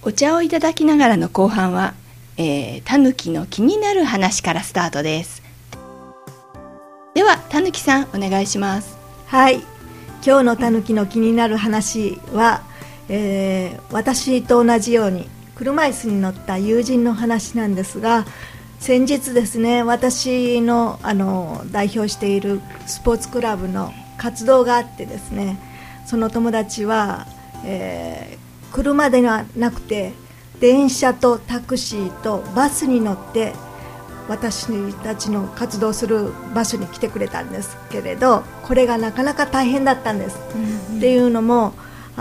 お茶をいただきながらの後半は、たぬきの気になる話からスタートです。ではたぬきさんお願いします。 はい、今日のたぬきの気になる話は、私と同じように車椅子に乗った友人の話なんですが、先日ですね、私の、代表しているスポーツクラブの活動があってですね、その友達は、車ではなくて電車とタクシーとバスに乗って私たちの活動する場所に来てくれたんですけれど、これがなかなか大変だったんです、っていうのも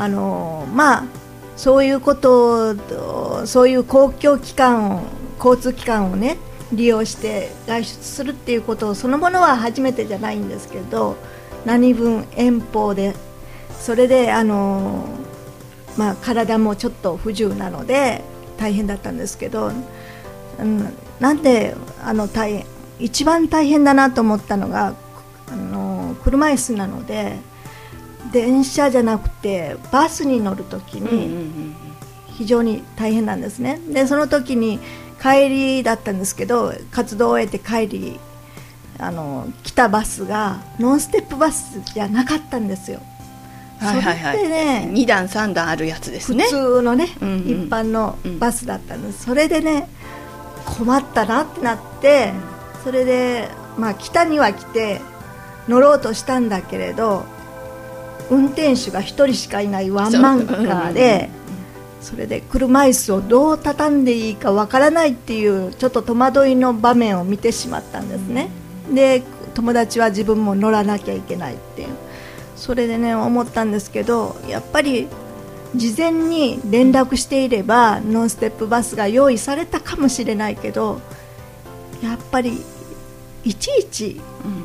そういうことを、そういう公共機関を、交通機関をね利用して外出するっていうことそのものは初めてじゃないんですけど、何分遠方で、それで体もちょっと不自由なので大変だったんですけど、なんで一番大変だなと思ったのが、車椅子なので電車じゃなくてバスに乗るときに非常に大変なんですね。でその時に帰りだったんですけど、活動を終えて帰り来たバスがノンステップバスじゃなかったんですよ。 はいはいはい、それでね、2段3段あるやつですね。 普通のね、一般のバスだったんです。それでね、困ったなってなって、それで来たには来て乗ろうとしたんだけれど、運転手が1人しかいないワンマンカーで、それで車椅子をどう畳んでいいかわからないっていうちょっと戸惑いの場面を見てしまったんですね。で友達は自分も乗らなきゃいけないっていう、それでね思ったんですけど、やっぱり事前に連絡していればノンステップバスが用意されたかもしれないけど、やっぱりいちいち、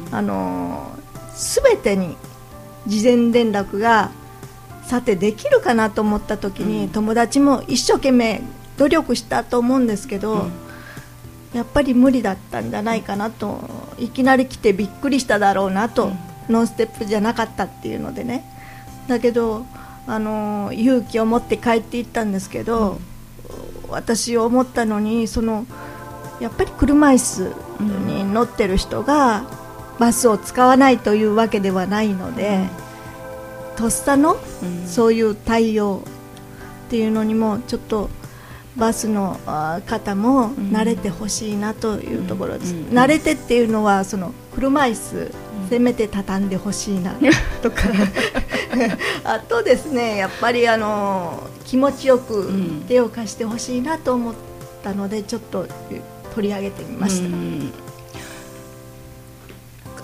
全てに事前連絡がさてできるかなと思った時に、友達も一生懸命努力したと思うんですけど、やっぱり無理だったんじゃないかなと、いきなり来てびっくりしただろうなと、ノンステップじゃなかったっていうのでね。だけど勇気を持って帰っていったんですけど、私思ったのに、やっぱり車椅子に乗ってる人がバスを使わないというわけではないので、とっさのそういう対応っていうのにもちょっとバスの方も慣れてほしいなというところです。慣れてっていうのは車椅子せめて畳んでほしいなとかあとですね、やっぱり気持ちよく手を貸してほしいなと思ったので、ちょっと取り上げてみました。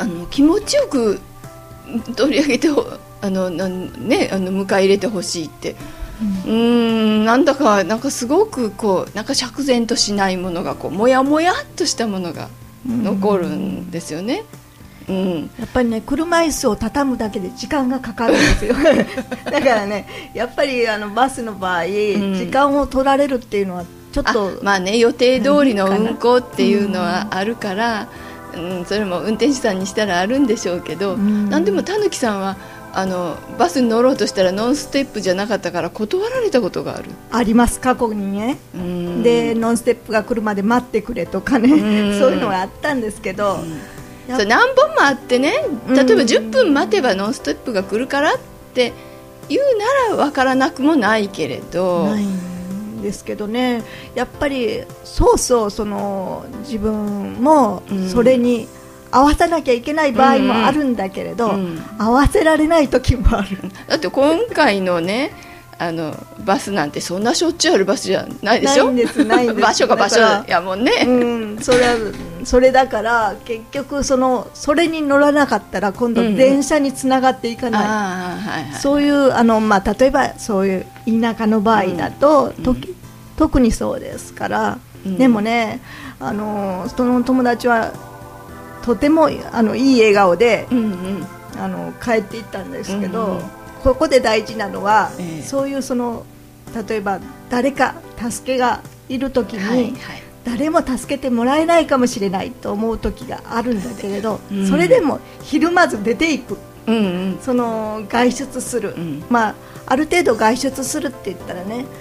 気持ちよく取り上げて迎え入れてほしいって、なんかすごくなんか釈然としないものがもやもやっとしたものが残るんですよね。 やっぱりね、車椅子を畳むだけで時間がかかるんですよだからね、やっぱりバスの場合、時間を取られるっていうのはちょっと予定通りの運行っていうのはあるから、それも運転手さんにしたらあるんでしょうけど、なんでもたぬきさんはバスに乗ろうとしたらノンステップじゃなかったから断られたことがある。 あります、過去にね。でノンステップが来るまで待ってくれとかね、そういうのがあったんですけど、 何本もあってね、例えば10分待てばノンステップが来るからって言うなら分からなくもないけれど、 ないんですけどね、やっぱりそう自分もそれに合わせなきゃいけない場合もあるんだけれど、合わせられない時もある。 だって今回のねバスなんてそんなしょっちゅうあるバスじゃないでしょ。 ないんです場所が場所やもんね。 それだから結局それに乗らなかったら今度電車につながっていかない、そういう例えばそういう田舎の場合だと、特にそうですから、でもねその友達はとてもいい笑顔で、帰っていったんですけど、ここで大事なのは、そういう例えば誰か助けがいるときに、誰も助けてもらえないかもしれないと思う時があるんだけれど、それでもひるまず出ていく、外出する、ある程度外出するって言ったらね、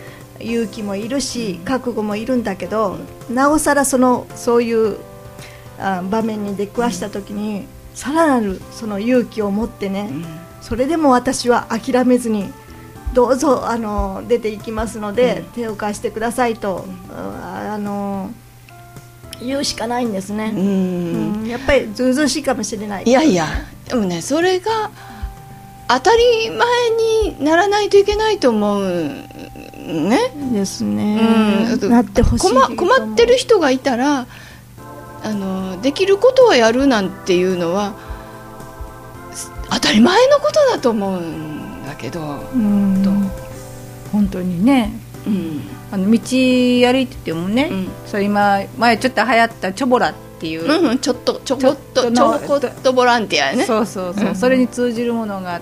勇気もいるし覚悟もいるんだけど、なおさらそういう場面に出くわした時に、さらなるその勇気を持ってね、それでも私は諦めずにどうぞ出ていきますので、手を貸してくださいと、言うしかないんですね。やっぱりずうずうしいかもしれない。 いやいや、でもね、それが当たり前にならないといけないと思うね。 ですね、なってほしい。 困ってる人がいたらできることはやるなんていうのは当たり前のことだと思うんだけど、 本当にね、道歩いててもね、それ前ちょっと流行ったチョボラっていう、 ちょこっとボランティアやね。 そう、それに通じるものがあって、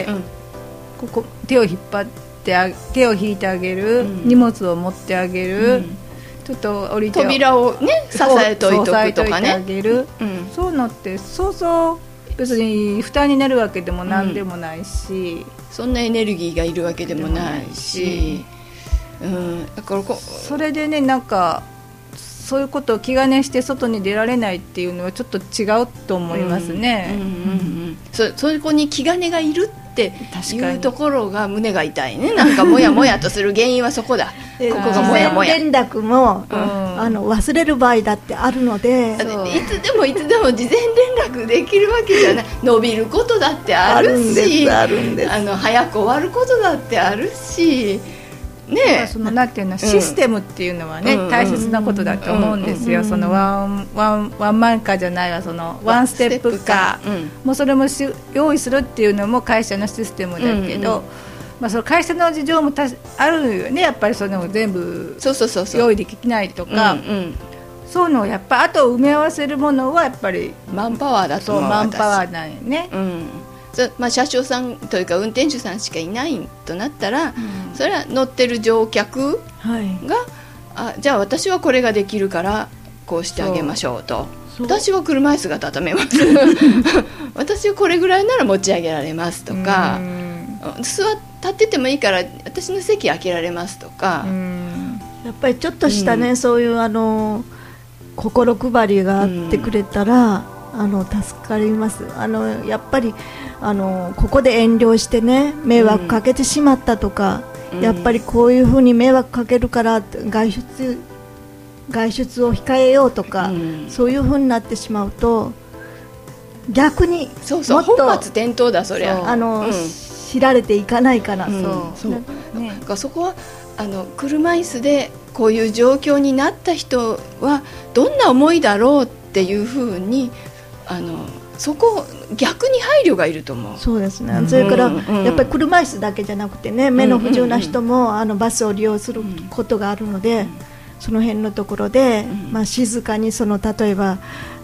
ここ手を引いてあげる、荷物を持ってあげる、ちょっと降りて扉をね支えといとくとかね、 あげる、そういうのってそう別に負担になるわけでも何でもないし、 そんなエネルギーがいるわけでもないし、だからそれでね、なんかそういうことを気兼ねして外に出られないっていうのはちょっと違うと思いますね。 そこに気兼ねがいるっていうところが胸が痛いね。なんかモヤモヤとする原因はそこだ。ここがモヤモヤ。 連絡も、忘れる場合だってあるので、 いつでも事前連絡できるわけじゃない。伸びることだってあるし、早く終わることだってあるし。ね、 なんていうの、システムっていうのはね、大切なことだと思うんですよ。そのワンマン化じゃないわ、そのワンステップ化、もうそれも用意するっていうのも会社のシステムだけど、その会社の事情もあるよね。やっぱりその全部用意できないとか、そういうのをやっぱあと埋め合わせるものはやっぱりマンパワーだと思う。 マンパワーなんよね。 車掌さんというか運転手さんしかいないとなったら、それは乗ってる乗客が、じゃあ私はこれができるからこうしてあげましょうと、私は車椅子が畳めます私はこれぐらいなら持ち上げられますとか、立っててもいいから私の席開けられますとか、 やっぱりちょっとしたね、そういう心配りがあってくれたら、助かります。やっぱりここで遠慮してね、迷惑かけてしまったとか、やっぱりこういうふうに迷惑かけるから外出を控えようとか、そういうふうになってしまうと逆にもっと本末転倒だ。そりゃ知られていかないから、 そこは車椅子でこういう状況になった人はどんな思いだろうっていうふうにそこ逆に配慮がいると思う。 そうですね。それからやっぱり車椅子だけじゃなくてね、目の不自由な人もバスを利用することがあるので、その辺のところで、静かに例えば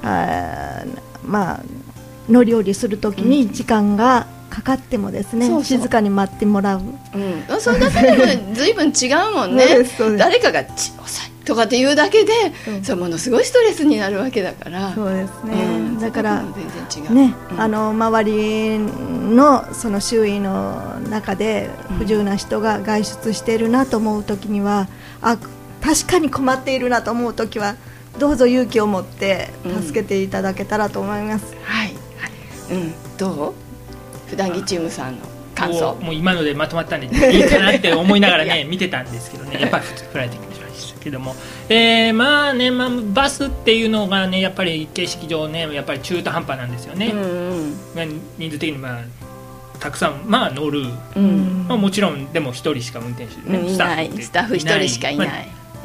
乗り降りするときに時間がかかってもですね、静かに待ってもらう、 それだけでも随分違うもんね。誰かが遅いとかっていうだけで、それものすごいストレスになるわけだから。 そうですね、だから全然違う、ね、周りのその周囲の中で不自由な人が外出しているなと思うときには、確かに困っているなと思うときはどうぞ勇気を持って助けていただけたらと思います。 どう？普段着チームさんの感想。 もう今のでまとまったんでいいかなって思いながらね見てたんですけどね、やっぱり振られてきましたけども、バスっていうのがね、やっぱり形式上ね、やっぱり中途半端なんですよね。人数的にたくさん乗る、もちろんでも一人しか運転手、 スタッフ一人しかいない、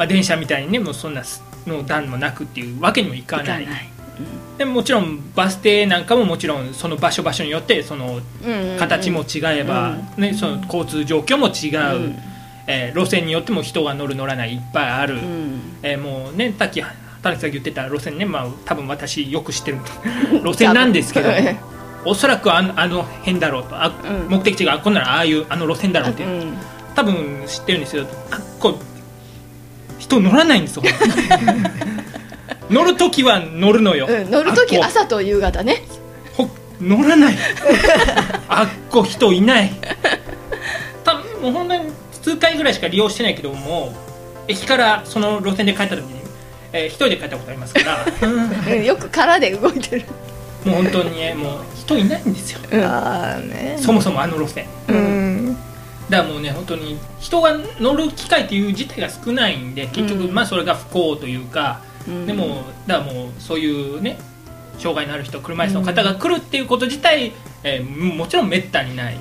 電車みたいにね、もうそんなの段もなくっていうわけにもいかない。でもちろんバス停なんかももちろんその場所によってその形も違えば、その交通状況も違う、路線によっても人が乗る乗らないいっぱいある、もうね、さっき田中さん言ってた路線ね、多分私よく知ってる路線なんですけどおそらくあの辺だろうと、目的地がこんならあの路線だろうって、多分知ってるんですよ。人乗らないんですよ乗るときは乗るのよ、 乗るとき朝と夕方ね、 乗らないあっこ人いない。もう本当に数回ぐらいしか利用してないけども、駅からその路線で帰った時に、一人で帰ったことありますからよく空で動いてる。 もう本当にね、もう人いないんですよ、そもそもあの路線、だからもうね、本当に人が乗る機会っていう自体が少ないんで、結局まあそれが不幸というか、でもだからもうそういうね、障害のある人、車椅子の方が来るっていうこと自体、もちろんめったにない、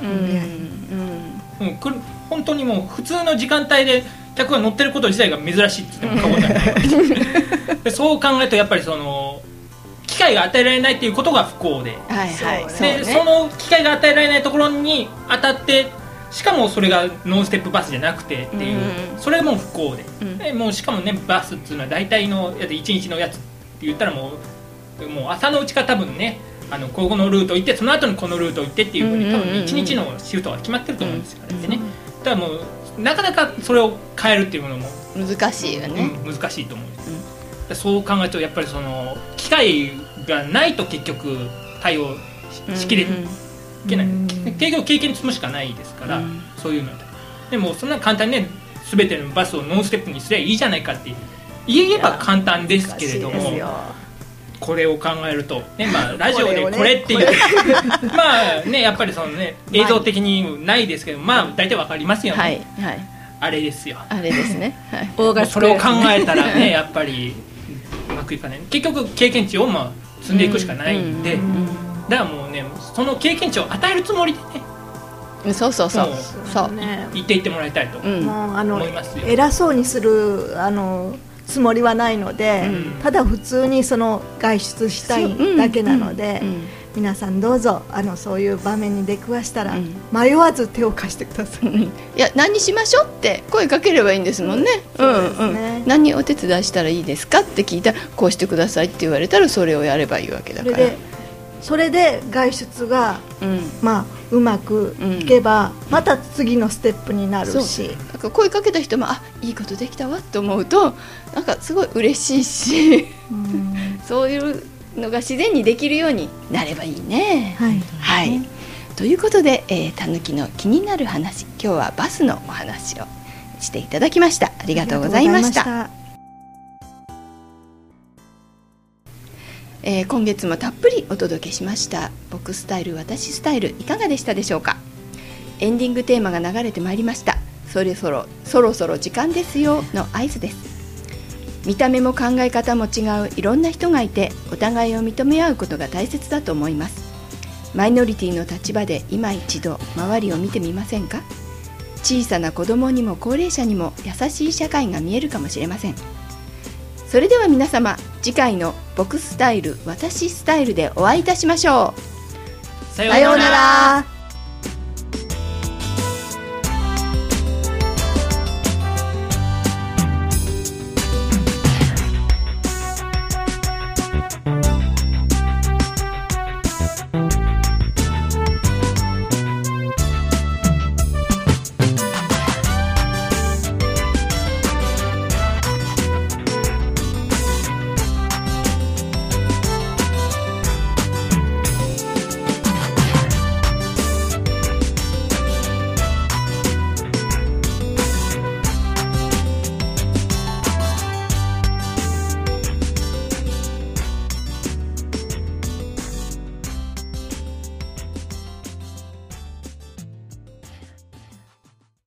本当にもう普通の時間帯で客が乗ってること自体が珍しいって言っても過言ではないでそう考えるとやっぱりその機会が与えられないっていうことが不幸で、その機会が与えられないところに当たって、しかもそれがノンステップバスじゃなくてっていう、それも不幸で、もうしかもね、バスっていうのは大体の1日のやつって言ったらもう朝のうちから多分ね、ここのルート行って、その後にこのルート行ってっていうふうに多分1日のシフトが決まってると思うんですよね。だからもうなかなかそれを変えるっていうのも難しいよね、 難しいと思うんです、そう考えるとやっぱりその機会がないと結局対応 しきれいけない、結局経験積むしかないですから、そういうのでもそんな簡単にね、全てのバスをノンステップにすればいいじゃないかって言えば簡単ですけれども、これを考えると、ね、まあ、ラジオでこれっていうまあね、やっぱりその、ね、映像的にないですけど、まあ大体わかりますよね、あれですよ、 あれですね、 それを考えたらね、やっぱりうまくいかない、結局経験値をまあ積んでいくしかないんで、だからもうね、その経験値を与えるつもりでね、 そう言っていってもらいたいと思いますよ。 偉そうにするつもりはないので、ただ普通にその外出したいだけなので、皆さんどうぞそういう場面に出くわしたら、迷わず手を貸してください、 いや、何にしましょうって声かければいいんですもんね。何お手伝いしたらいいですかって聞いたら、こうしてくださいって言われたらそれをやればいいわけだから、 それで外出が、まあうまくいけば、また次のステップになるし、 だから声かけた人も、あ、いいことできたわと思うと、なんかすごい嬉しいしそういうのが自然にできるようになればいいね。ということで、たぬきの気になる話、今日はバスのお話をしていただきました。ありがとうございました。今月もたっぷりお届けしました僕スタイル私スタイル、いかがでしたでしょうか。エンディングテーマが流れてまいりました。そろそろ時間ですよの合図です。見た目も考え方も違ういろんな人がいて、お互いを認め合うことが大切だと思います。マイノリティの立場で今一度周りを見てみませんか。小さな子供にも高齢者にも優しい社会が見えるかもしれません。それでは皆様、次回の僕スタイル私スタイルでお会いいたしましょう。 さようなら。